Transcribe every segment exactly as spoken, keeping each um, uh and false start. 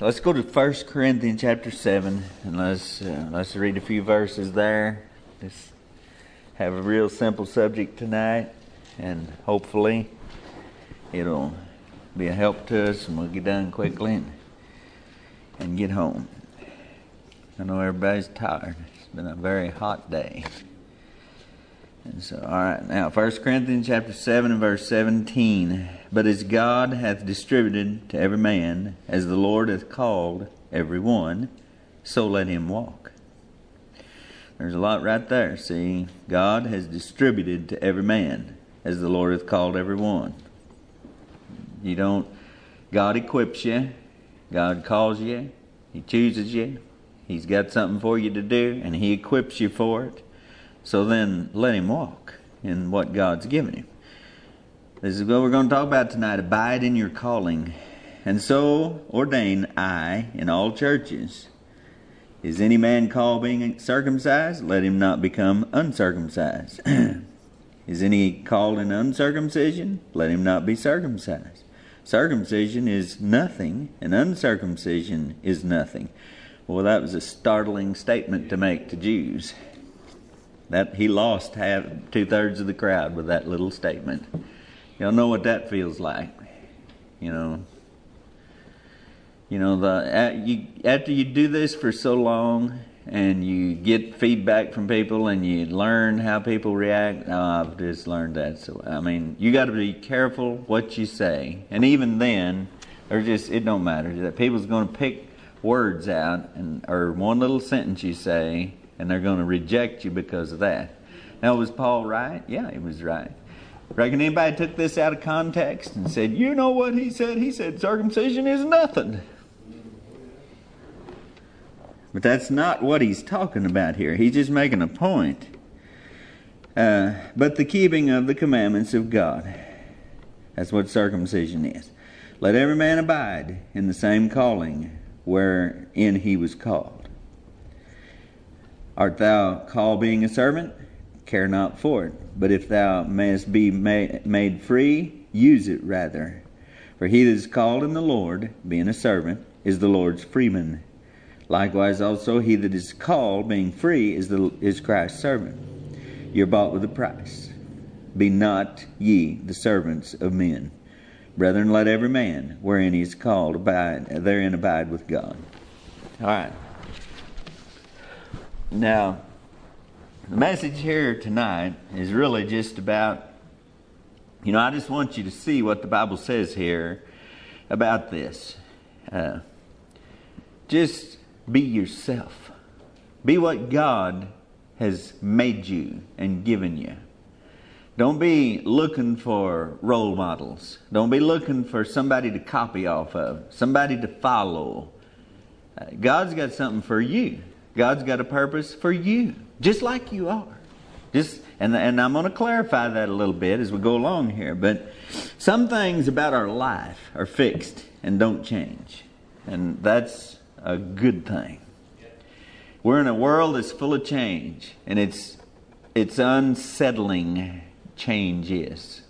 let's go to First Corinthians chapter seven, and let's uh, let's read a few verses there. Just have a real simple subject tonight, and hopefully it'll be a help to us, and we'll get done quickly and, and get home. I know everybody's tired. It's been a very hot day. And so, all right, now First Corinthians chapter seven and verse seventeen. But as God hath distributed to every man, as the Lord hath called every one, so let him walk. There's a lot right there. See, God has distributed to every man, as the Lord hath called every one. You don't, God equips you, God calls you, He chooses you, He's got something for you to do, and He equips you for it. So then let him walk in what God's given him. This is what we're going to talk about tonight. Abide in your calling. And so ordain I in all churches. Is any man called being circumcised? Let him not become uncircumcised. Is any called in uncircumcision? Let him not be circumcised. Circumcision is nothing, and uncircumcision is nothing. Well, that was a startling statement to make to Jews. That he lost half, two-thirds of the crowd with that little statement. Y'all know what that feels like. You know, you know the you, after you do this for so long and you get feedback from people and you learn how people react. Oh, I've just learned that. So I mean, you got to be careful what you say. And even then, or just it don't matter. That people's going to pick words out and or one little sentence you say, and they're going to reject you because of that. Now, was Paul right? Yeah, he was right. Reckon anybody took this out of context and said, you know what he said? He said circumcision is nothing. But that's not what he's talking about here. He's just making a point. Uh, but the keeping of the commandments of God. That's what circumcision is. Let every man abide in the same calling wherein he was called. Art thou called being a servant? Care not for it. But if thou mayest be made, made free, use it rather. For he that is called in the Lord, being a servant, is the Lord's freeman. Likewise also he that is called, being free, is the is Christ's servant. You are bought with a price. Be not ye the servants of men. Brethren, let every man, wherein he is called, abide, therein abide with God. All right. Now, the message here tonight is really just about, you know, I just want you to see what the Bible says here about this. Uh, just be yourself. Be what God has made you and given you. Don't be looking for role models. Don't be looking for somebody to copy off of, somebody to follow. Uh, God's got something for you. God's got a purpose for you, just like you are. Just and and I'm going to clarify that a little bit as we go along here. But some things about our life are fixed and don't change, and that's a good thing. We're in a world that's full of change, and it's it's unsettling. Change is.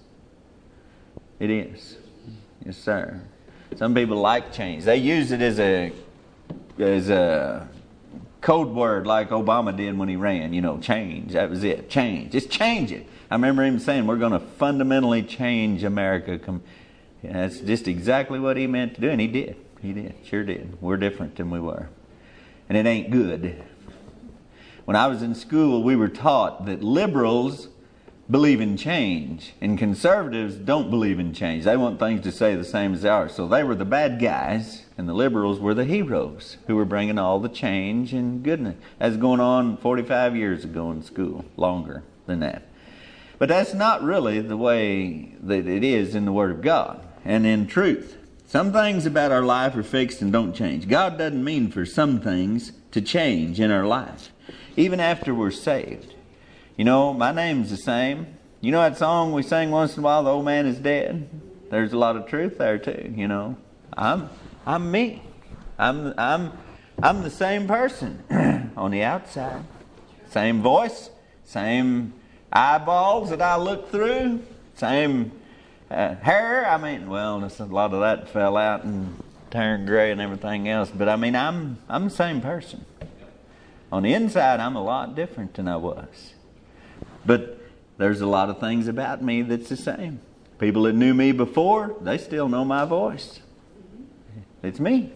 It is. Yes, sir. Some people like change. They use it as a as a code word like Obama did when he ran, you know, change. That was it. Change. Just change it. I remember him saying, we're going to fundamentally change America. Yeah, that's just exactly what he meant to do. And he did. He did. Sure did. We're different than we were. And it ain't good. When I was in school, we were taught that liberals believe in change and conservatives don't believe in change. They want things to stay the same as they are. So they were the bad guys and the liberals were the heroes who were bringing all the change and goodness. That's going on forty-five years ago in school, longer than that. But that's not really the way that it is in the Word of God and in truth. Some things about our life are fixed and don't change. God doesn't mean for some things to change in our life, even after we're saved. You know, my name's the same. You know that song we sing once in a while, The Old Man is Dead? There's a lot of truth there too, you know. I'm I'm me. I'm I'm I'm the same person on the outside. Same voice, same eyeballs that I look through, same uh, hair. I mean, well, a lot of that fell out and turn gray and everything else. But I mean, I'm I'm the same person. On the inside, I'm a lot different than I was. But there's a lot of things about me that's the same. People that knew me before, they still know my voice. It's me.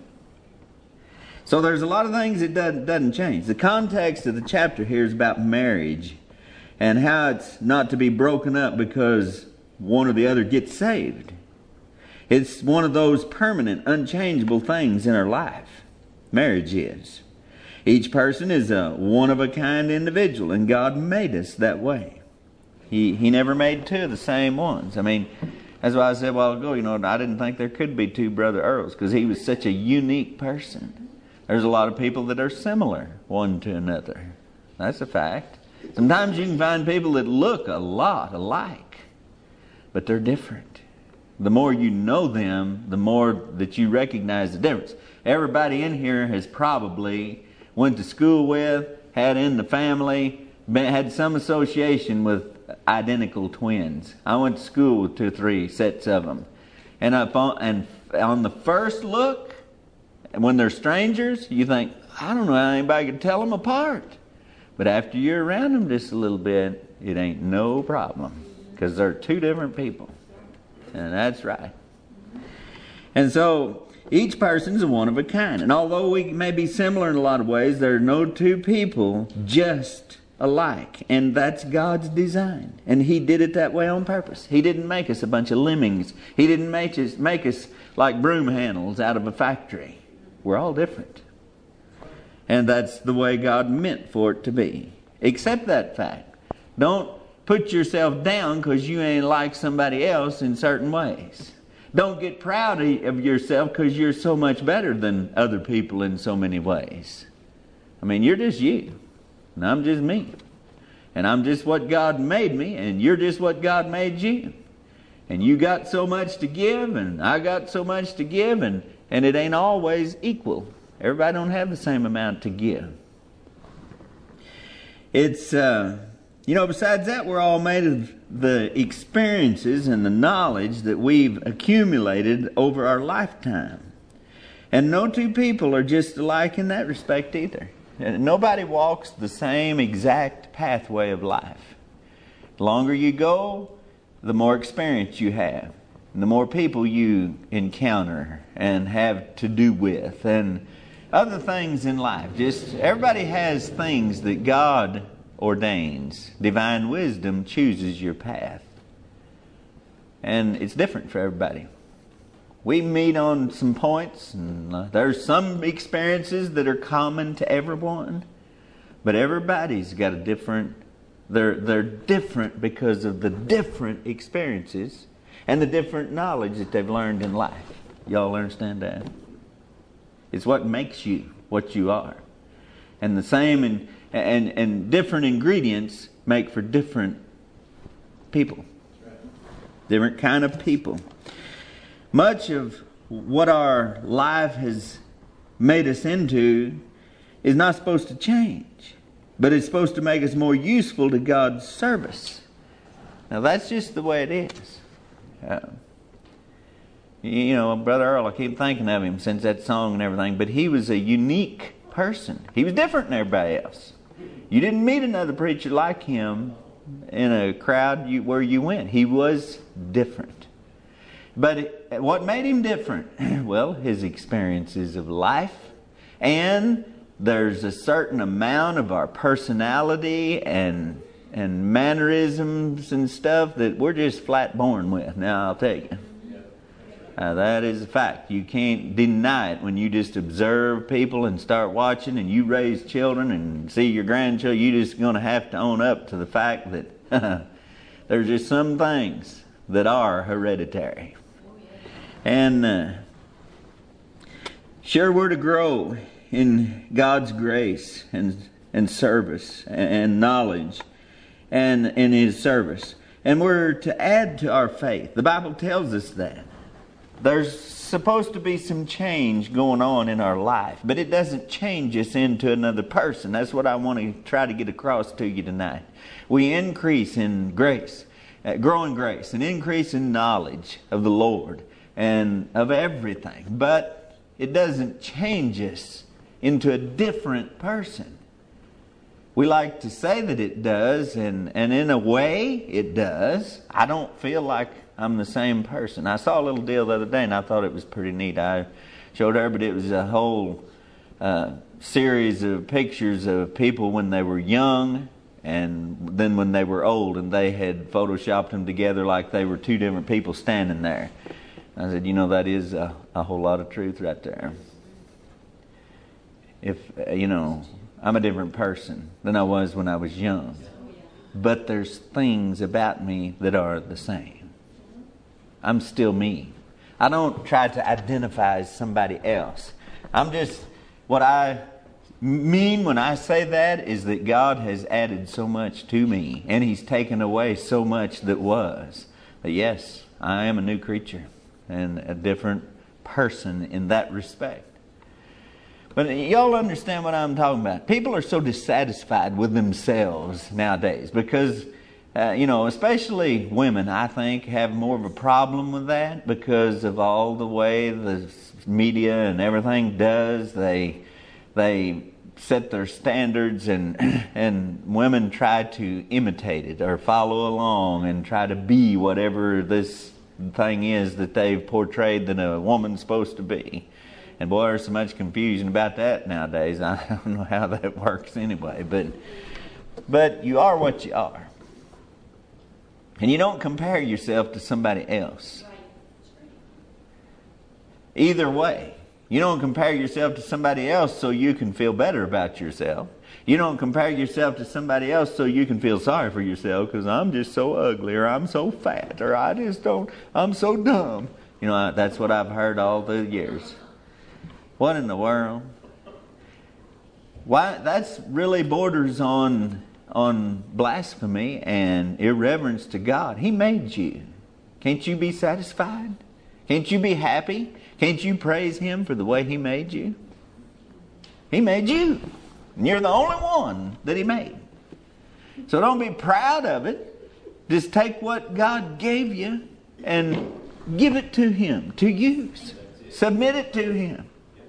So there's a lot of things that doesn't, doesn't change. The context of the chapter here is about marriage and how it's not to be broken up because one or the other gets saved. It's one of those permanent, unchangeable things in our life. Marriage is. Each person is a one-of-a-kind individual, and God made us that way. He He never made two of the same ones. I mean, that's why I said a while ago, you know, I didn't think there could be two Brother Earls because he was such a unique person. There's a lot of people that are similar one to another. That's a fact. Sometimes you can find people that look a lot alike, but they're different. The more you know them, the more that you recognize the difference. Everybody in here has probably went to school with, had in the family, been, had some association with identical twins. I went to school with two or three sets of them. And, up on, and on the first look, when they're strangers, you think, I don't know how anybody could tell them apart. But after you're around them just a little bit, it ain't no problem. Because they're two different people. And that's right. And so, each person's a one of a kind. And although we may be similar in a lot of ways, there are no two people just alike. And that's God's design. And He did it that way on purpose. He didn't make us a bunch of lemmings. He didn't make us, make us like broom handles out of a factory. We're all different. And that's the way God meant for it to be. Accept that fact. Don't put yourself down because you ain't like somebody else in certain ways. Don't get proud of yourself because you're so much better than other people in so many ways. I mean, you're just you. And I'm just me. And I'm just what God made me. And you're just what God made you. And you got so much to give. And I got so much to give. And, and it ain't always equal. Everybody don't have the same amount to give. It's, uh, you know, besides that, we're all made of the experiences and the knowledge that we've accumulated over our lifetime. And no two people are just alike in that respect either. Nobody walks the same exact pathway of life. The longer you go, the more experience you have. And the more people you encounter and have to do with. And other things in life. Just everybody has things that God ordains. Divine wisdom chooses your path. And it's different for everybody. We meet on some points, and uh, there's some experiences that are common to everyone, but everybody's got a different, they're, they're different because of the different experiences and the different knowledge that they've learned in life. Y'all understand that? It's what makes you what you are. And the same and, and, and different ingredients make for different people. Different kind of people. Much of what our life has made us into is not supposed to change, but it's supposed to make us more useful to God's service. Now that's just the way it is. Uh, you know, Brother Earl, I keep thinking of him since that song and everything, but he was a unique person. He was different than everybody else. You didn't meet another preacher like him in a crowd you, where you went. He was different. But it, what made him different? Well, his experiences of life. And there's a certain amount of our personality and and mannerisms and stuff that we're just flat born with. Now, I'll tell you. Uh, that is a fact. You can't deny it when you just observe people and start watching and you raise children and see your grandchildren. You're just going to have to own up to the fact that there's just some things that are hereditary. And uh, sure, we're to grow in God's grace and, and service and, and knowledge and in His service. And we're to add to our faith. The Bible tells us that. There's supposed to be some change going on in our life, but it doesn't change us into another person. That's what I want to try to get across to you tonight. We increase in grace, uh, grow in grace, and increase in knowledge of the Lord and of everything. But It doesn't change us into a different person. We like to say that it does, and, and in a way it does. I don't feel like I'm the same person. I saw a little deal the other day and I thought it was pretty neat. I showed her, but it was a whole uh, series of pictures of people when they were young and then when they were old, and they had photoshopped them together like they were two different people standing there. I said, you know, that is a, a whole lot of truth right there. If, uh, you know, I'm a different person than I was when I was young. But there's things about me that are the same. I'm still me. I don't try to identify as somebody else. I'm just, what I mean when I say that is that God has added so much to me, and He's taken away so much that was. That yes, I am a new creature and a different person in that respect. But y'all understand what I'm talking about. People are so dissatisfied with themselves nowadays because, uh, you know, especially women, I think, have more of a problem with that because of all the way the media and everything does. They they set their standards, and and women try to imitate it or follow along and try to be whatever this thing is that they've portrayed that a woman's supposed to be. And boy, there's so much confusion about that nowadays. I don't know how that works anyway. But but you are what you are. And you don't compare yourself to somebody else. Either way. You don't compare yourself to somebody else so you can feel better about yourself. You don't compare yourself to somebody else so you can feel sorry for yourself because I'm just so ugly, or I'm so fat, or I just don't, I'm so dumb. You know, that's what I've heard all the years. What in the world? Why? That's really borders on on blasphemy and irreverence to God. He made you. Can't you be satisfied? Can't you be happy? Can't you praise Him for the way He made you? He made you. And you're the only one that He made. So don't be proud of it. Just take what God gave you and give it to Him to use. Submit it to Him.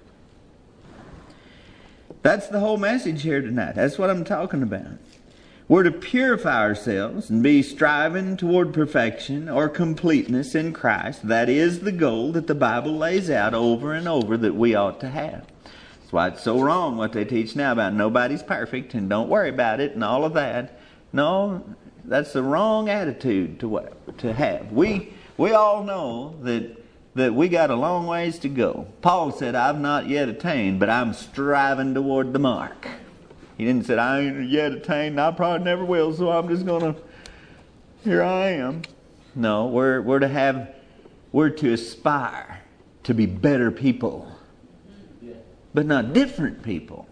That's the whole message here tonight. That's what I'm talking about. We're to purify ourselves and be striving toward perfection or completeness in Christ. That is the goal that the Bible lays out over and over that we ought to have. That's why it's so wrong what they teach now about nobody's perfect and don't worry about it and all of that. No, that's the wrong attitude to to have. We we all know that that we got a long ways to go. Paul said, I've not yet attained, but I'm striving toward the mark. He didn't say, I ain't yet attained, and I probably never will, so I'm just going to, here I am. No, we're we're to have, we're to aspire to be better people, but not different people.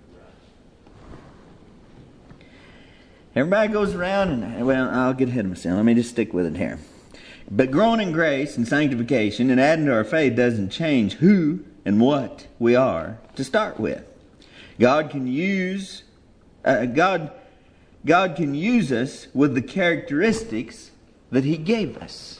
Everybody goes around and, well, I'll get ahead of myself. Let me just stick with it here. But growing in grace and sanctification and adding to our faith doesn't change who and what we are to start with. God can use uh, God God can use us with the characteristics that He gave us.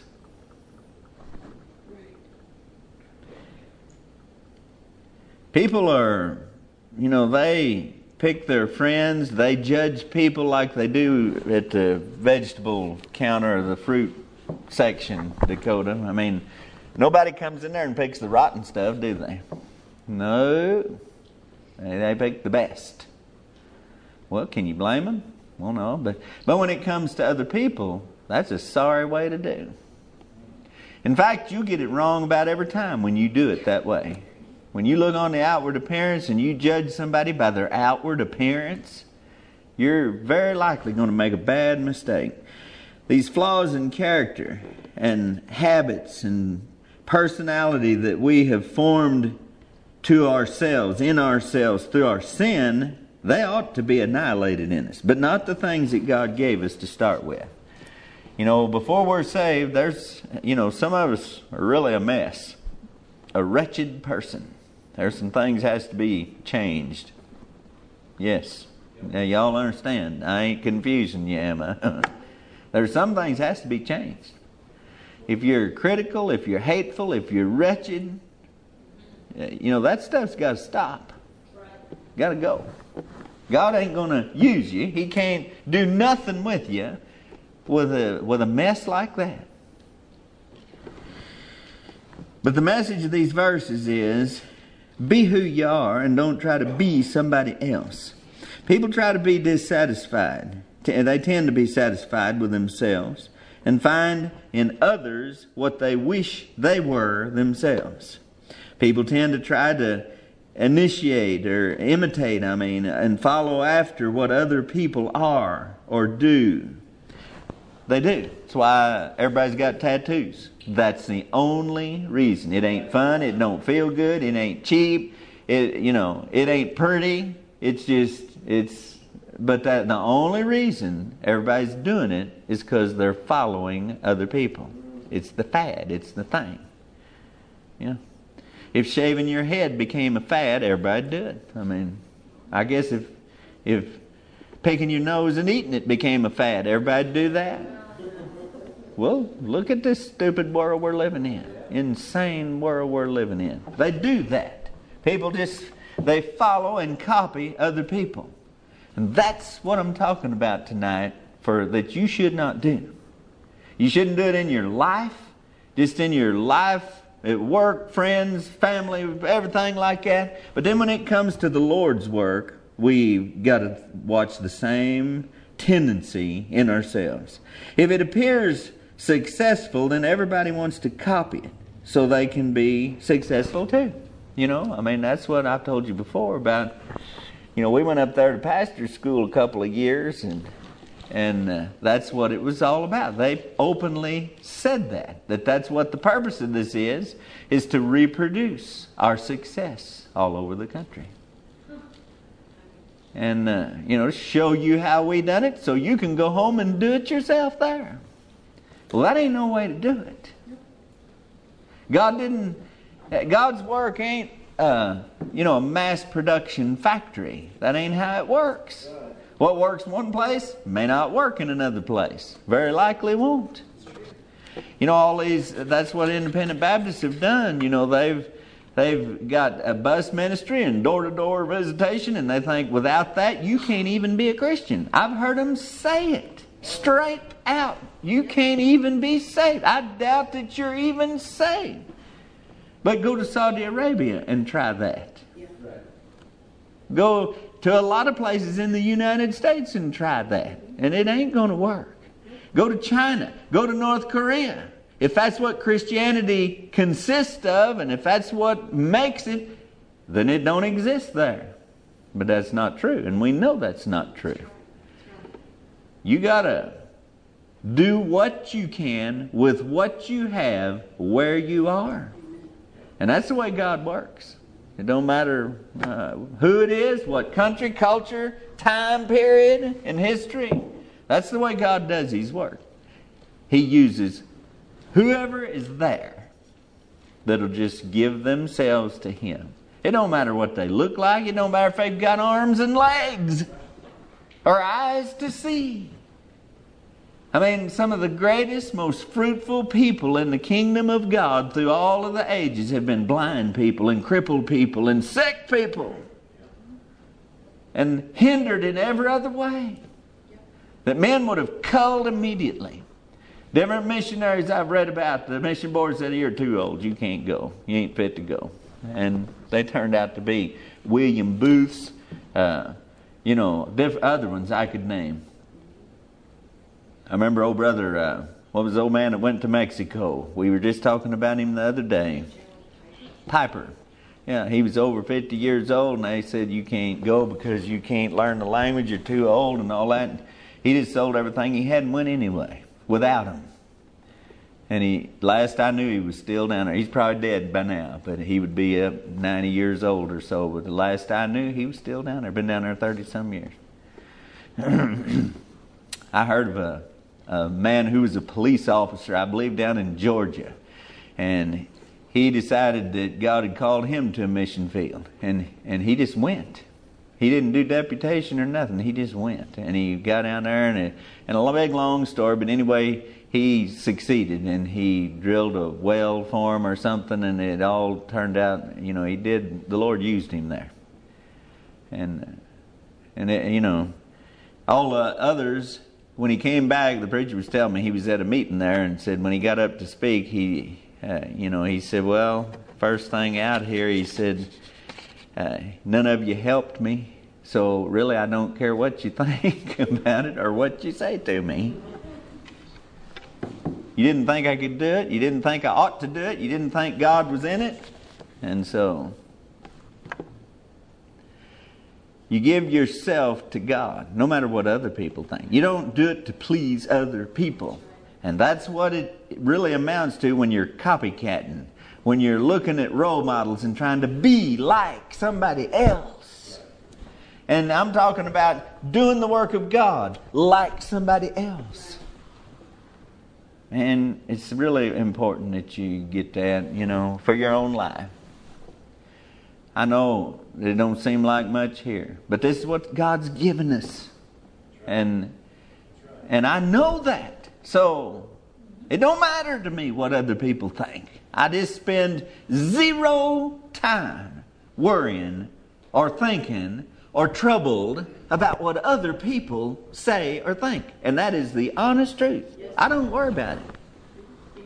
People are, you know, they pick their friends, they judge people like they do at the vegetable counter or the fruit section, Dakota. I mean, nobody comes in there and picks the rotten stuff, do they? No. They pick the best. Well, can you blame them? Well, no. But, but when it comes to other people, that's a sorry way to do. In fact, you get it wrong about every time when you do it that way. When you look on the outward appearance and you judge somebody by their outward appearance, you're very likely going to make a bad mistake. These flaws in character and habits and personality that we have formed to ourselves, in ourselves, through our sin, they ought to be annihilated in us, but not the things that God gave us to start with. You know, before we're saved, there's, you know, some of us are really a mess, a wretched person. There's some things has to be changed. Yes. Now, y'all understand. I ain't confusing you, am I? There's some things has to be changed. If you're critical, if you're hateful, if you're wretched, you know, that stuff's got to stop. Got to go. God ain't going to use you. He can't do nothing with you with a with a mess like that. But the message of these verses is, be who you are and don't try to be somebody else. People try to be dissatisfied. They tend to be satisfied with themselves and find in others what they wish they were themselves. People tend to try to initiate or imitate, I mean, and follow after what other people are or do. They do. That's why everybody's got tattoos. That's the only reason. It ain't fun. It don't feel good. It ain't cheap. It, you know, it ain't pretty. It's just, it's, but that the only reason everybody's doing it is because they're following other people. It's the fad. It's the thing. You know, if shaving your head became a fad, everybody'd do it. I mean, I guess if, if picking your nose and eating it became a fad, everybody'd do that. Well, look at this stupid world we're living in. Insane world we're living in. They do that. People just, they follow and copy other people. And that's what I'm talking about tonight, for that you should not do. You shouldn't do it in your life, just in your life, at work, friends, family, everything like that. But then when it comes to the Lord's work, we've got to watch the same tendency in ourselves. If it appears successful, then everybody wants to copy it so they can be successful too. You know, I mean, that's what I've told you before about, you know, we went up there to pastor school a couple of years, and and uh, that's what it was all about. They openly said that, that that's what the purpose of this is, is to reproduce our success all over the country. And, uh, you know, show you how we done it so you can go home and do it yourself there. Well, that ain't no way to do it. God didn't, God's work ain't, uh, you know, a mass production factory. That ain't how it works. What works one place may not work in another place. Very likely won't. You know, all these, that's what independent Baptists have done. You know, they've, they've got a bus ministry and door-to-door visitation, and they think without that you can't even be a Christian. I've heard them say it straight out. You can't even be saved. I doubt that you're even saved. But go to Saudi Arabia and try that. Yeah. Go to a lot of places in the United States and try that. And it ain't going to work. Go to China. Go to North Korea. If that's what Christianity consists of, and if that's what makes it, then it don't exist there. But that's not true. And we know that's not true. You got to do what you can with what you have where you are. And that's the way God works. It don't matter uh, who it is, what country, culture, time period, and history. That's the way God does His work. He uses whoever is there that'll just give themselves to Him. It don't matter what they look like. It don't matter if they've got arms and legs or eyes to see. I mean, some of the greatest, most fruitful people in the kingdom of God through all of the ages have been blind people and crippled people and sick people and hindered in every other way that men would have culled immediately. Different missionaries I've read about, the mission board said, you're too old, you can't go, you ain't fit to go. And they turned out to be William Booths, uh, you know, different other ones I could name. I remember old brother, uh, what was the old man that went to Mexico? We were just talking about him the other day. Piper. Yeah, he was over fifty years old, and they said you can't go because you can't learn the language, you're too old and all that. He just sold everything he had and went anyway, without him. And he, last I knew, he was still down there. He's probably dead by now, but he would be up ninety years old or so. But the last I knew, he was still down there. Been down there thirty-some years. I heard of a a man who was a police officer, I believe, down in Georgia. And he decided that God had called him to a mission field. And, and he just went. He didn't do deputation or nothing. He just went. And he got down there, and, it, and a big, long story, but anyway, he succeeded, and he drilled a well for him or something, and it all turned out, you know, he did, the Lord used him there. And, and it, you know, all the others, when he came back, the preacher was telling me, he was at a meeting there and said when he got up to speak, he, uh, you know, he said, well, first thing out here, he said, uh, none of you helped me, so really I don't care what you think about it or what you say to me. You didn't think I could do it. You didn't think I ought to do it. You didn't think God was in it. And so you give yourself to God, no matter what other people think. You don't do it to please other people. And that's what it really amounts to when you're copycatting, when you're looking at role models and trying to be like somebody else. And I'm talking about doing the work of God like somebody else. And it's really important that you get that, you know, for your own life. I know it don't seem like much here, but this is what God's given us. And and I know that. So it don't matter to me what other people think. I just spend zero time worrying or thinking or troubled about what other people say or think. And that is the honest truth. I don't worry about it.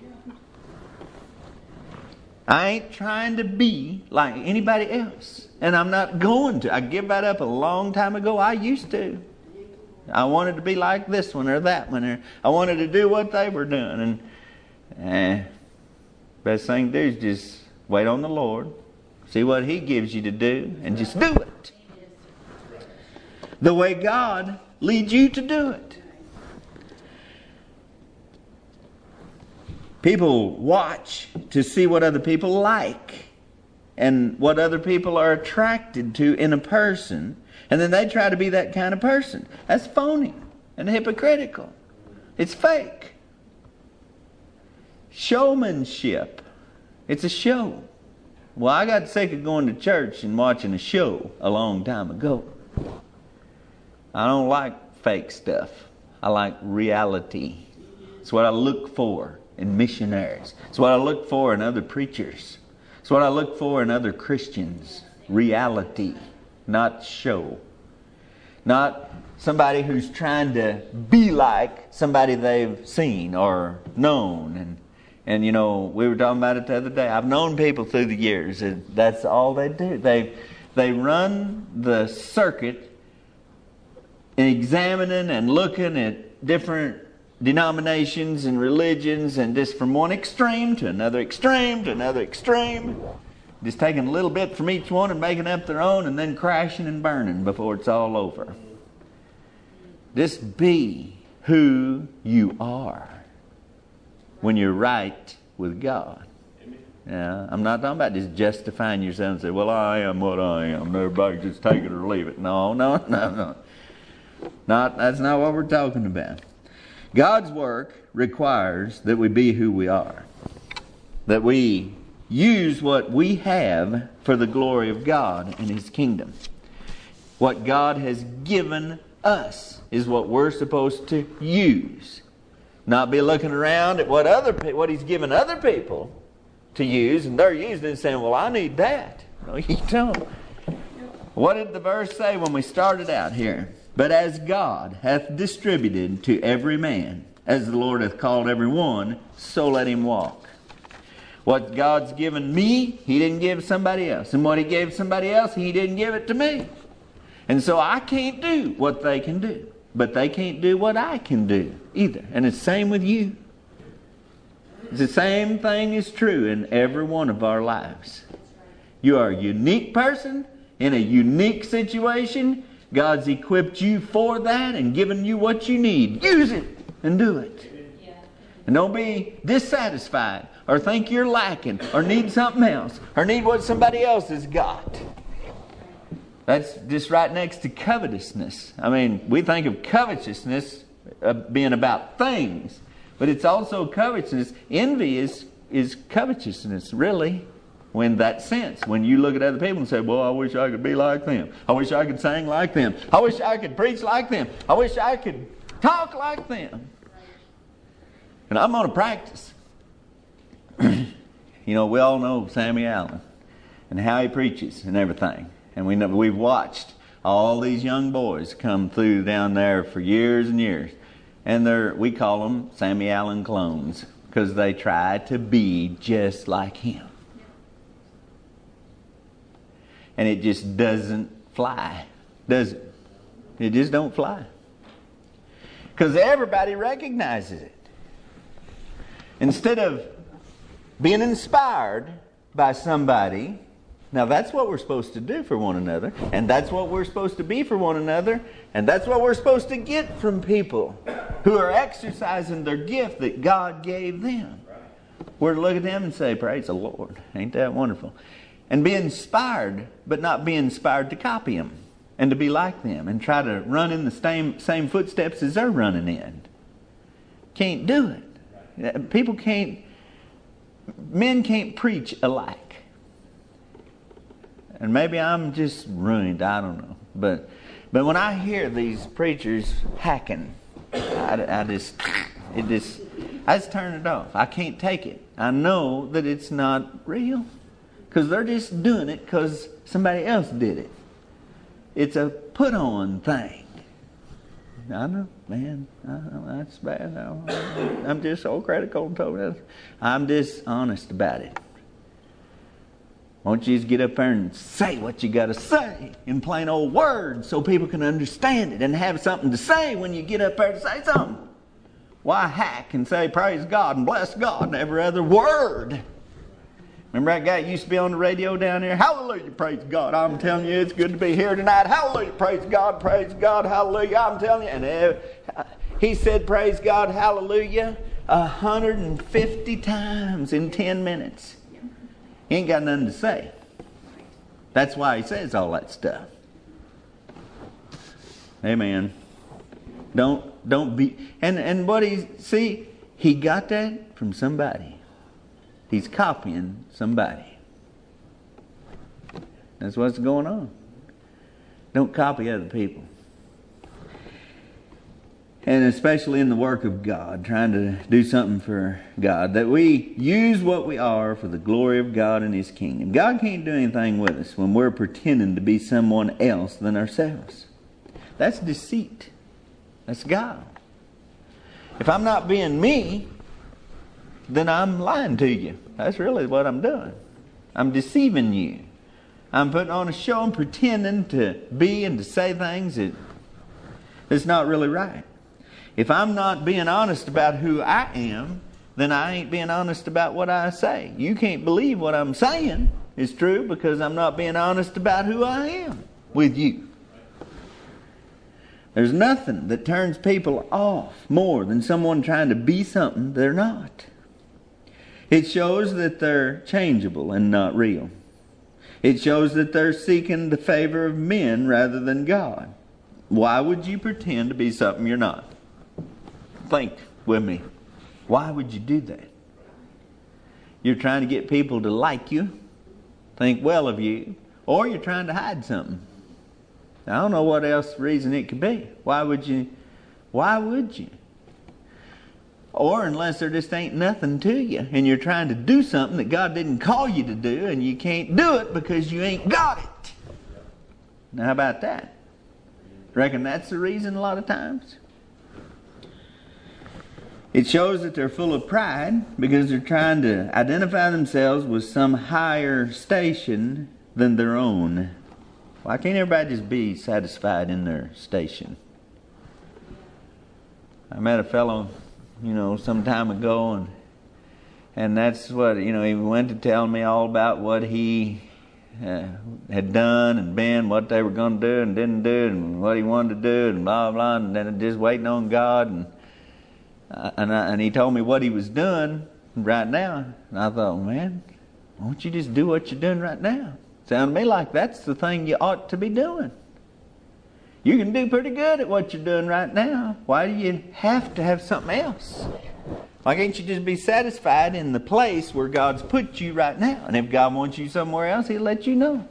I ain't trying to be like anybody else. And I'm not going to. I gave that up a long time ago. I used to. I wanted to be like this one or that one. Or I wanted to do what they were doing. And eh, best thing to do is just wait on the Lord. See what He gives you to do. And just do it. The way God leads you to do it. People watch to see what other people like and what other people are attracted to in a person, and then they try to be that kind of person. That's phony and hypocritical. It's fake. Showmanship. It's a show. Well, I got sick of going to church and watching a show a long time ago. I don't like fake stuff. I like reality. It's what I look for in missionaries. It's what I look for in other preachers. It's what I look for in other Christians. Reality, not show. Not somebody who's trying to be like somebody they've seen or known. And, and you know, we were talking about it the other day. I've known people through the years, and that's all they do. They, they run the circuit examining and looking at different denominations and religions, and just from one extreme to another extreme to another extreme, just taking a little bit from each one and making up their own, and then crashing and burning before it's all over. Just be who you are when you're right with God. Yeah, I'm not talking about just justifying yourself and say, well, I am what I am. Everybody just take it or leave it. No, no, no, no. Not, that's not what we're talking about. God's work requires that we be who we are. That we use what we have for the glory of God and His kingdom. What God has given us is what we're supposed to use. Not be looking around at what other what He's given other people to use, and they're using it and saying, well, I need that. No, you don't. What did the verse say when we started out here? But as God hath distributed to every man, as the Lord hath called every one, so let him walk. What God's given me, He didn't give somebody else. And what He gave somebody else, He didn't give it to me. And so I can't do what they can do. But they can't do what I can do either. And it's the same with you. The same thing is true in every one of our lives. You are a unique person in a unique situation. God's equipped you for that and given you what you need. Use it and do it. Yeah. And don't be dissatisfied or think you're lacking or need something else or need what somebody else has got. That's just right next to covetousness. I mean, we think of covetousness uh, being about things, but it's also covetousness. Envy is, is covetousness, really. When that sense, when you look at other people and say, well, I wish I could be like them. I wish I could sing like them. I wish I could preach like them. I wish I could talk like them. And I'm going to practice. You know, we all know Sammy Allen and how he preaches and everything. And we know, we've watched all these young boys come through down there for years and years. And they're, we call them Sammy Allen clones because they try to be just like him. And it just doesn't fly, does it? It just don't fly. Because everybody recognizes it. Instead of being inspired by somebody, now that's what we're supposed to do for one another, and that's what we're supposed to be for one another, and that's what we're supposed to get from people who are exercising their gift that God gave them. We're to look at them and say, praise the Lord. Ain't that wonderful? And be inspired, but not be inspired to copy them and to be like them and try to run in the same, same footsteps as they're running in. Can't do it. People can't, men can't preach alike. And maybe I'm just ruined, I don't know. But but when I hear these preachers hacking, I, I just, it just, I just turn it off. I can't take it. I know that it's not real. Because they're just doing it because somebody else did it. It's a put-on thing. I know, man, I know, that's bad. I, I'm just so critical and told I'm just honest about it. Won't you just get up there and say what you got to say in plain old words so people can understand it and have something to say when you get up there to say something? Why hack and say praise God and bless God and every other word? Remember that guy that used to be on the radio down there? Hallelujah, praise God. I'm telling you, it's good to be here tonight. Hallelujah, praise God, praise God, hallelujah. I'm telling you. And he said praise God, hallelujah, one hundred fifty times in ten minutes. He ain't got nothing to say. That's why he says all that stuff. Amen. Don't, don't be... And, and what he... See, he got that from somebody. He's copying somebody. That's what's going on. Don't copy other people. And especially in the work of God, trying to do something for God, that we use what we are for the glory of God and His kingdom. God can't do anything with us when we're pretending to be someone else than ourselves. That's deceit. That's God. If I'm not being me, then I'm lying to you. That's really what I'm doing. I'm deceiving you. I'm putting on a show and pretending to be and to say things that that's not really right. If I'm not being honest about who I am, then I ain't being honest about what I say. You can't believe what I'm saying is true because I'm not being honest about who I am with you. There's nothing that turns people off more than someone trying to be something they're not. It shows that they're changeable and not real. It shows that they're seeking the favor of men rather than God. Why would you pretend to be something you're not? Think with me. Why would you do that? You're trying to get people to like you, think well of you, or you're trying to hide something. I don't know what else reason it could be. Why would you? Why would you? Or unless there just ain't nothing to you and you're trying to do something that God didn't call you to do and you can't do it because you ain't got it. Now how about that? Reckon that's the reason a lot of times? It shows that they're full of pride because they're trying to identify themselves with some higher station than their own. Why can't everybody just be satisfied in their station? I met a fellow, you know, some time ago, and and that's what, you know, he went to tell me all about what he uh, had done and been, what they were going to do and didn't do, and what he wanted to do, and blah, blah, and then just waiting on God. And uh, and, I, and he told me what he was doing right now. And I thought, man, why don't you just do what you're doing right now? Sounded to me like that's the thing you ought to be doing. You can do pretty good at what you're doing right now. Why do you have to have something else? Why can't you just be satisfied in the place where God's put you right now? And if God wants you somewhere else, He'll let you know.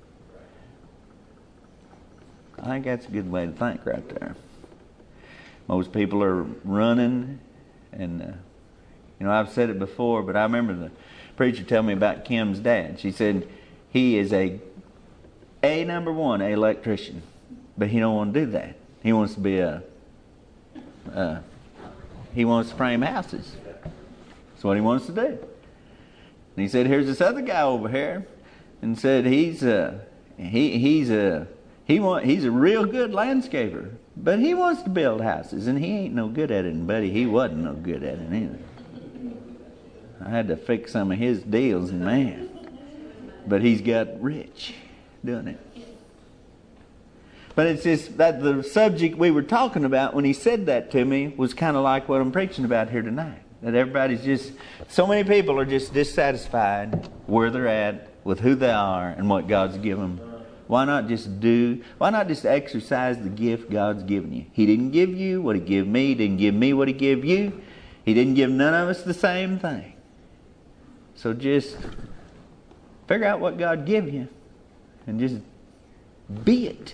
I think that's a good way to think right there. Most people are running, and uh, you know, I've said it before, but I remember the preacher telling me about Kim's dad. She said he is a a number one a electrician, but he don't want to do that. He wants to be a, a he wants to frame houses. That's what he wants to do. And he said, here's this other guy over here, and said he's a he he's a he want he's a real good landscaper, but he wants to build houses, and he ain't no good at it. And buddy, he wasn't no good at it either. I had to fix some of his deals, and man, but he's got rich doing it. But it's just that the subject we were talking about when he said that to me was kind of like what I'm preaching about here tonight. That everybody's just, so many people are just dissatisfied where they're at with who they are and what God's given them. Why not just do, why not just exercise the gift God's given you? He didn't give you what He gave me. He didn't give me what He gave you. He didn't give none of us the same thing. So just figure out what God gave you and just be it.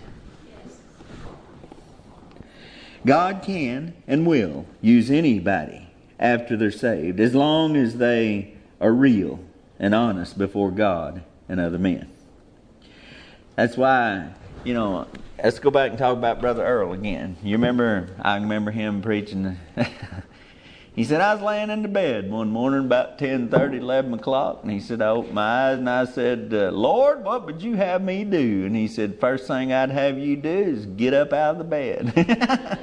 God can and will use anybody after they're saved, as long as they are real and honest before God and other men. That's why, you know, let's go back and talk about Brother Earl again. You remember, I remember him preaching. He said, I was laying in the bed one morning about ten thirty, eleven o'clock, and he said, I opened my eyes and I said, uh, Lord, what would you have me do? And he said, first thing I'd have you do is get up out of the bed.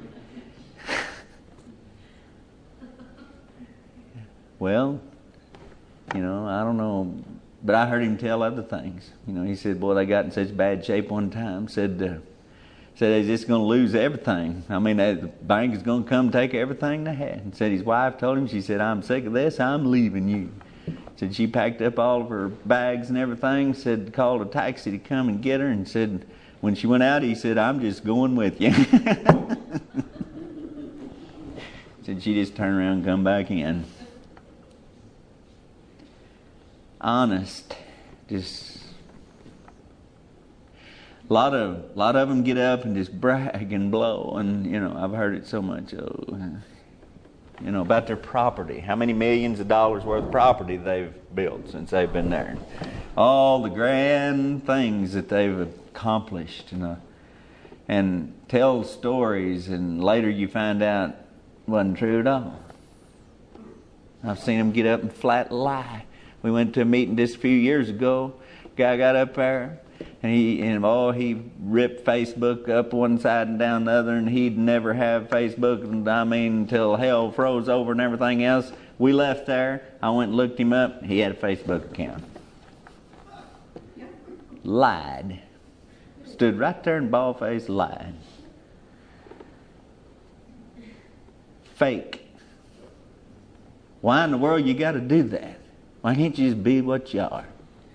Well, you know, I don't know, but I heard him tell other things. You know, he said, boy, they got in such bad shape one time, said, uh, said they're just going to lose everything. I mean, they, the bank is going to come take everything they had. And said his wife told him, she said, I'm sick of this, I'm leaving you. Said she packed up all of her bags and everything, said called a taxi to come and get her, and said when she went out, he said, I'm just going with you. Said she just turned around and come back in. Honest, just a lot of lot of them get up and just brag and blow, and you know I've heard it so much. Oh, you know about their property, how many millions of dollars worth of property they've built since they've been there, all the grand things that they've accomplished, you know, and tell stories, and later you find out it wasn't true at all. I've seen them get up and flat lie. We went to a meeting just a few years ago. Guy got up there, and he and oh he ripped Facebook up one side and down the other, and he'd never have Facebook. And I mean, until hell froze over and everything else. We left there. I went and looked him up. He had a Facebook account. Lied. Stood right there and bald faced lied. Fake. Why in the world you got to do that? Why can't you just be what you are?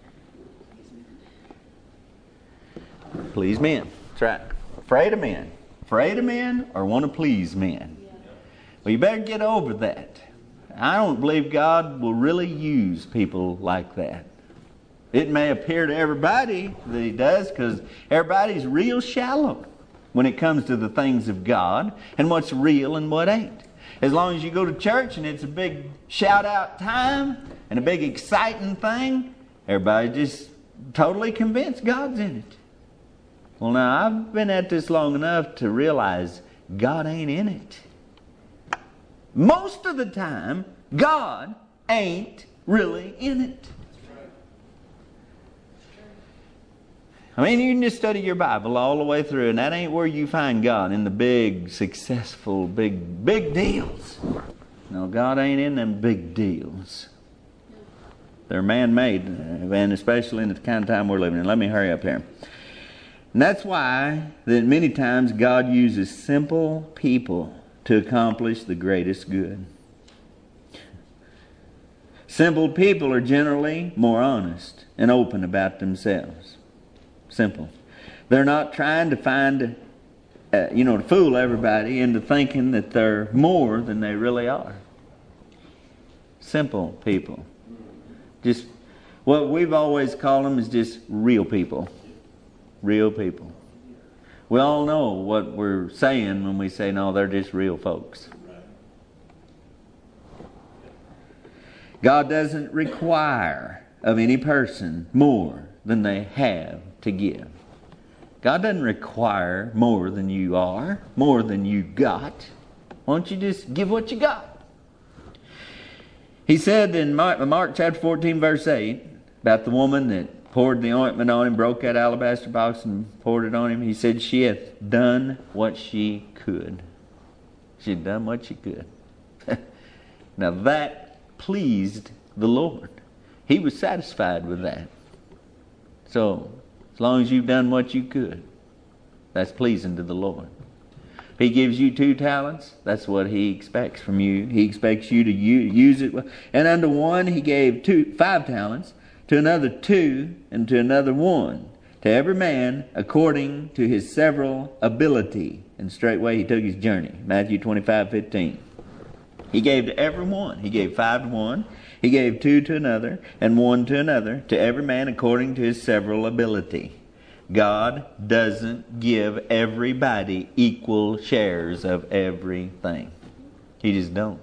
Please men. That's right. Afraid of men. Afraid of men or want to please men. Well, you better get over that. I don't believe God will really use people like that. It may appear to everybody that He does, because everybody's real shallow when it comes to the things of God and what's real and what ain't. As long as you go to church and it's a big shout out time and a big exciting thing, everybody just totally convinced God's in it. Well, now I've been at this long enough to realize God ain't in it. Most of the time, God ain't really in it. I mean, you can just study your Bible all the way through, and that ain't where you find God, in the big, successful, big, big deals. No, God ain't in them big deals. They're man-made, and especially in the kind of time we're living in. Let me hurry up here. And that's why that many times God uses simple people to accomplish the greatest good. Simple people are generally more honest and open about themselves. Simple. They're not trying to find, uh, you know, to fool everybody into thinking that they're more than they really are. simple people. Just what we've always called them is just real people. Real people. We all know what we're saying when we say, no, they're just real folks. God doesn't require of any person more than they have to give. God doesn't require more than you are, more than you got. Why don't you just give what you got? He said in Mark, Mark chapter fourteen, verse eight, about the woman that poured the ointment on him, broke that alabaster box and poured it on him. He said, she hath done what she could. She had done what she could. Now that pleased the Lord. He was satisfied with that. So, as long as you've done what you could, that's pleasing to the Lord. If He gives you two talents, that's what He expects from you. He expects you to use it. And unto one He gave two, five talents, to another two, and to another one. To every man according to his several ability. And straightway he took his journey. Matthew twenty-five fifteen. He gave to every one. He gave five to one. He gave two to another, and one to another, to every man according to his several ability. God doesn't give everybody equal shares of everything. He just don't.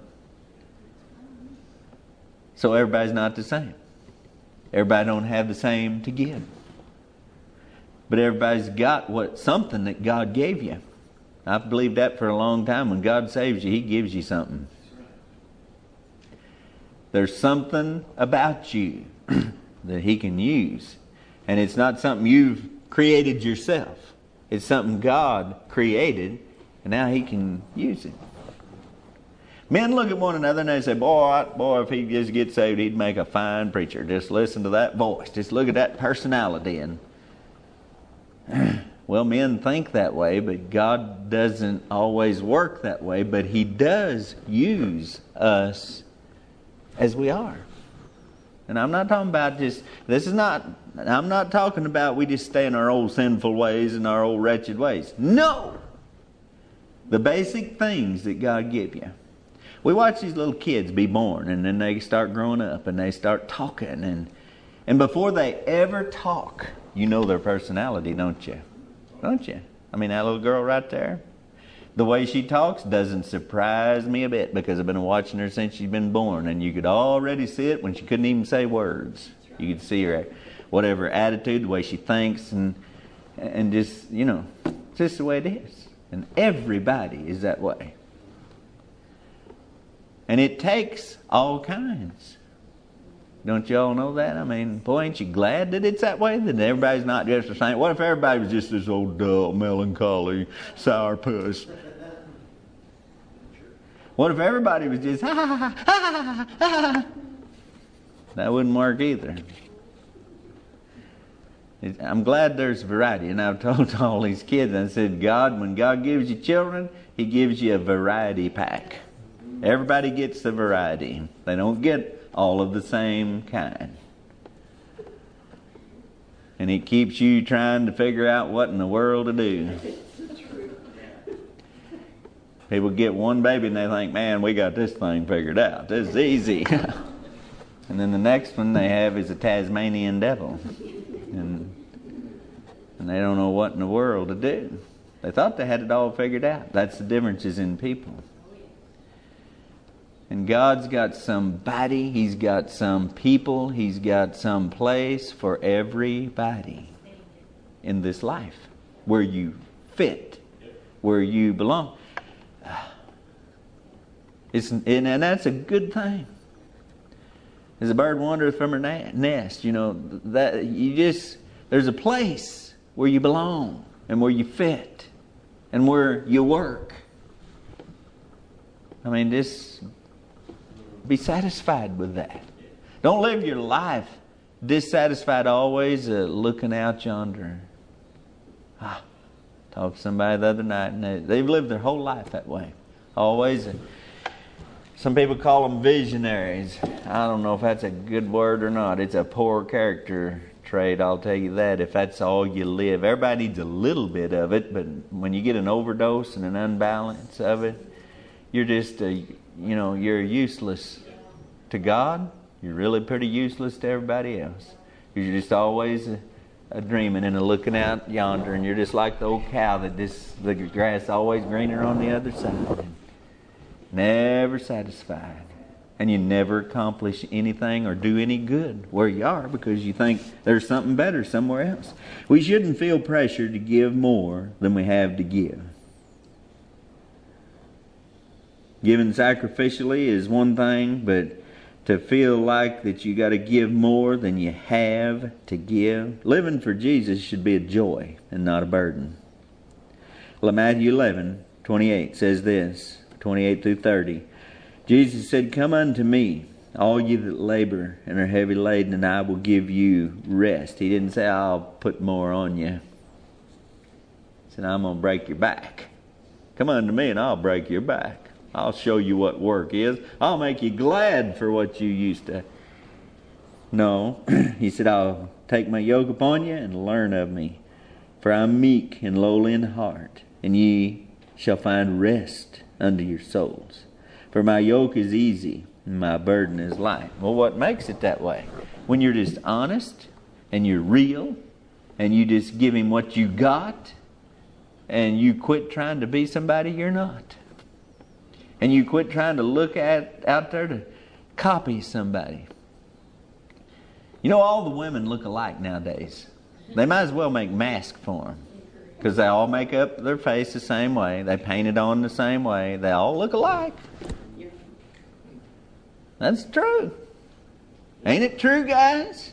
So everybody's not the same. Everybody don't have the same to give. But everybody's got what something that God gave you. I've believed that for a long time. When God saves you, He gives you something. There's something about you that He can use. And it's not something you've created yourself. It's something God created, and now He can use it. Men look at one another and they say, boy, boy, if he just gets saved, he'd make a fine preacher. Just listen to that voice. Just look at that personality. And well, men think that way, but God doesn't always work that way. But He does use us as we are. And I'm not talking about just, this is not, I'm not talking about we just stay in our old sinful ways and our old wretched ways. No! The basic things that God give you. We watch these little kids be born, and then they start growing up and they start talking. And, and before they ever talk, you know their personality, don't you? Don't you? I mean, that little girl right there, the way she talks doesn't surprise me a bit, because I've been watching her since she's been born, and you could already see it when she couldn't even say words. You could see her, whatever attitude, the way she thinks, and and just, you know, it's just the way it is. And everybody is that way. And it takes all kinds. Don't you all know that? I mean, boy, ain't you glad that it's that way? That everybody's not just the same? What if everybody was just this old dull, melancholy, sourpuss? What if everybody was just ha ha ha ha ha ha ha? That wouldn't work either. I'm glad there's variety. And I've told all these kids, I said, God, when God gives you children, He gives you a variety pack. Everybody gets the variety. They don't get all of the same kind. And it keeps you trying to figure out what in the world to do. People get one baby and they think, man, we got this thing figured out. This is easy. And then the next one they have is a Tasmanian devil. And, and they don't know what in the world to do. They thought they had it all figured out. That's the differences in people. And God's got somebody, He's got some people, He's got some place for everybody in this life where you fit, where you belong. It's, and that's a good thing. As a bird wandereth from her nest, you know, that you just, there's a place where you belong and where you fit and where you work. I mean, just be satisfied with that. Don't live your life dissatisfied always, uh, looking out yonder. Ah, talked to somebody the other night, and they, they've lived their whole life that way. Always. Uh, some people call them visionaries. I don't know if that's a good word or not. It's a poor character trait, I'll tell you that, if that's all you live. Everybody needs a little bit of it, but when you get an overdose and an unbalance of it, you're just a, you know, you're useless. to God, you're really pretty useless to everybody else. You're just always a, a dreaming and a looking out yonder, and you're just like the old cow that just, the grass always greener on the other side. Never satisfied. And you never accomplish anything or do any good where you are because you think there's something better somewhere else. We shouldn't feel pressure to give more than we have to give. Giving sacrificially is one thing, but to feel like that you got to give more than you have to give. Living for Jesus should be a joy and not a burden. Well, Matthew eleven twenty-eight says this, twenty-eight through thirty. Jesus said, "Come unto me, all you that labor and are heavy laden, and I will give you rest." He didn't say, "I'll put more on you." He said, "I'm going to break your back. Come unto me and I'll break your back. I'll show you what work is. I'll make you glad for what you used to." No, he said, "I'll take my yoke upon you and learn of me. For I'm meek and lowly in heart, and ye shall find rest unto your souls. For my yoke is easy and my burden is light." Well, what makes it that way? When you're just honest and you're real and you just give Him what you got and you quit trying to be somebody you're not. And you quit trying to look at out there to copy somebody. You know, all the women look alike nowadays. They might as well make masks for them. Because they all make up their face the same way. They paint it on the same way. They all look alike. That's true. Ain't it true, guys?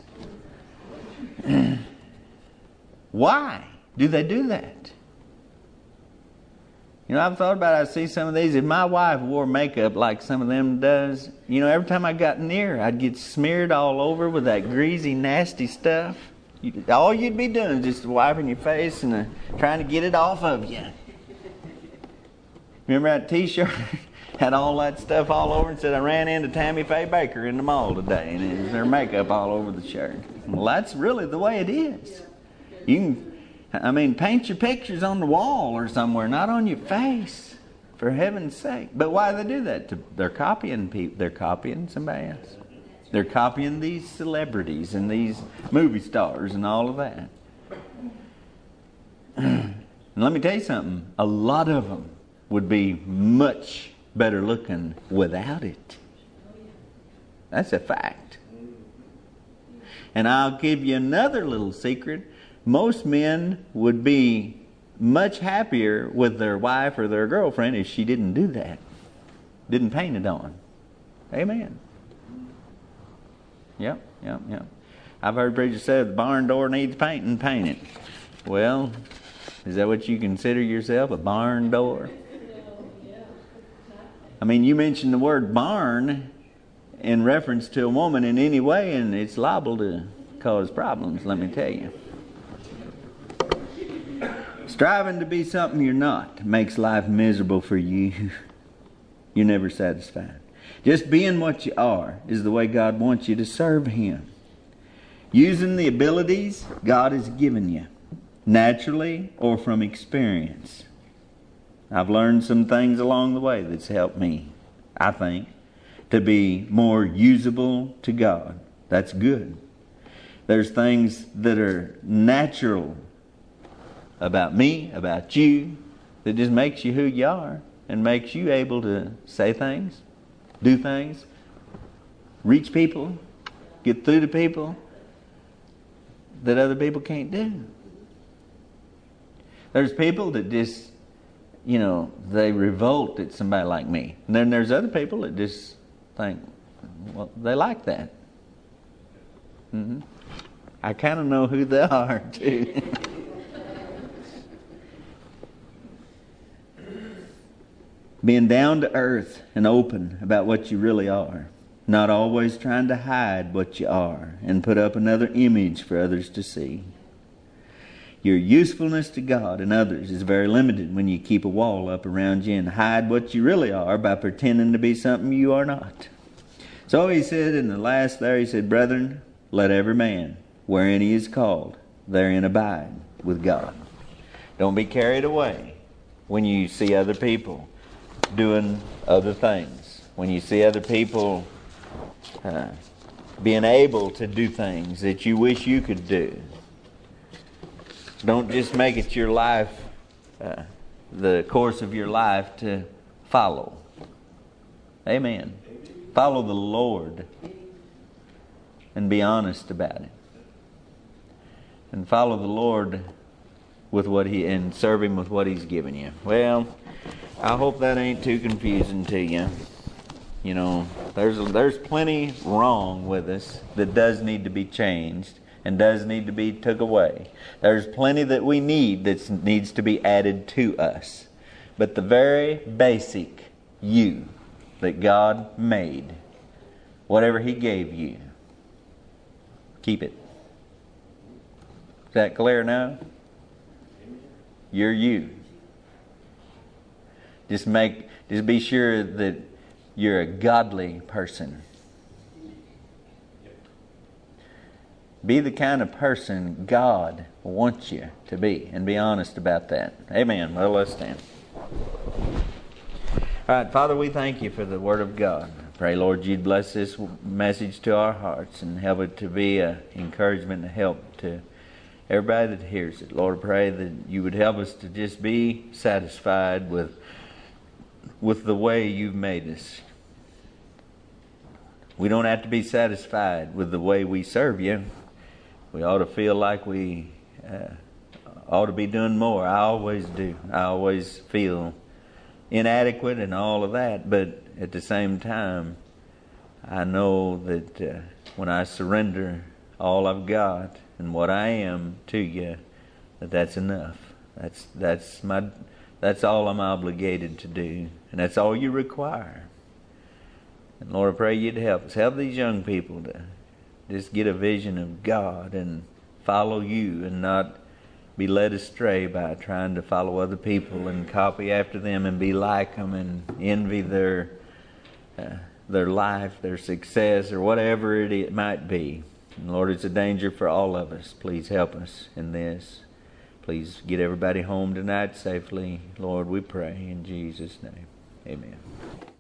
Why do they do that? You know, I've thought about it. I see some of these. If my wife wore makeup like some of them does, you know, every time I got near her, I'd get smeared all over with that greasy, nasty stuff. You, all you'd be doing is just wiping your face and uh, trying to get it off of you. Remember that T-shirt had all that stuff all over and said, "I ran into Tammy Faye Baker in the mall today," and it was their makeup all over the shirt. Well, that's really the way it is. You can, I mean, paint your pictures on the wall or somewhere, not on your face, for heaven's sake. But why do they do that? They're copying people. They're copying somebody else. They're copying these celebrities and these movie stars and all of that. And let me tell you something. A lot of them would be much better looking without it. That's a fact. And I'll give you another little secret. Most men would be much happier with their wife or their girlfriend if she didn't do that. Didn't paint it on. Amen. Yep, yep, yep. I've heard preachers say the barn door needs painting, paint it. Well, is that what you consider yourself, a barn door? I mean, you mentioned the word barn in reference to a woman in any way, and it's liable to cause problems, let me tell you. Striving to be something you're not makes life miserable for you. You're never satisfied. Just being what you are is the way God wants you to serve Him. Using the abilities God has given you, naturally or from experience. I've learned some things along the way that's helped me, I think, to be more usable to God. That's good. There's things that are natural about me, about you, that just makes you who you are and makes you able to say things, do things, reach people, get through to people that other people can't do. There's people that just, you know, they revolt at somebody like me. And then there's other people that just think, well, they like that. Mm-hmm. I kind of know who they are, too. Being down to earth and open about what you really are. Not always trying to hide what you are and put up another image for others to see. Your usefulness to God and others is very limited when you keep a wall up around you and hide what you really are by pretending to be something you are not. So he said in the last there, he said, "Brethren, let every man, wherein he is called, therein abide with God." Don't be carried away when you see other people doing other things. When you see other people uh, being able to do things that you wish you could do. Don't just make it your life, uh, the course of your life to follow. Amen. Follow the Lord and be honest about it. And follow the Lord with what He and serve Him with what He's given you. Well, I hope that ain't too confusing to you. You know, there's there's plenty wrong with us that does need to be changed and does need to be took away. There's plenty that we need that needs to be added to us. But the very basic you that God made, whatever He gave you, keep it. Is that clear now? You're you. Just make, just be sure that you're a godly person. Be the kind of person God wants you to be, and be honest about that. Amen. Well, let's stand. All right, Father, we thank You for the Word of God. I pray, Lord, You'd bless this message to our hearts and help it to be an encouragement and help to everybody that hears it. Lord, I pray that You would help us to just be satisfied with, with the way You've made us. We don't have to be satisfied with the way we serve You. We ought to feel like we uh, ought to be doing more. I always do. I always feel inadequate and all of that. But at the same time, I know that uh, when I surrender all I've got and what I am to You, that that's enough. That's that's my that's all I'm obligated to do, and that's all You require. And Lord, I pray You'd help us. Help these young people to just get a vision of God and follow You and not be led astray by trying to follow other people and copy after them and be like them and envy their uh, their life, their success, or whatever it, it might be. And Lord, it's a danger for all of us. Please help us in this. Please get everybody home tonight safely. Lord, we pray in Jesus' name. Amen.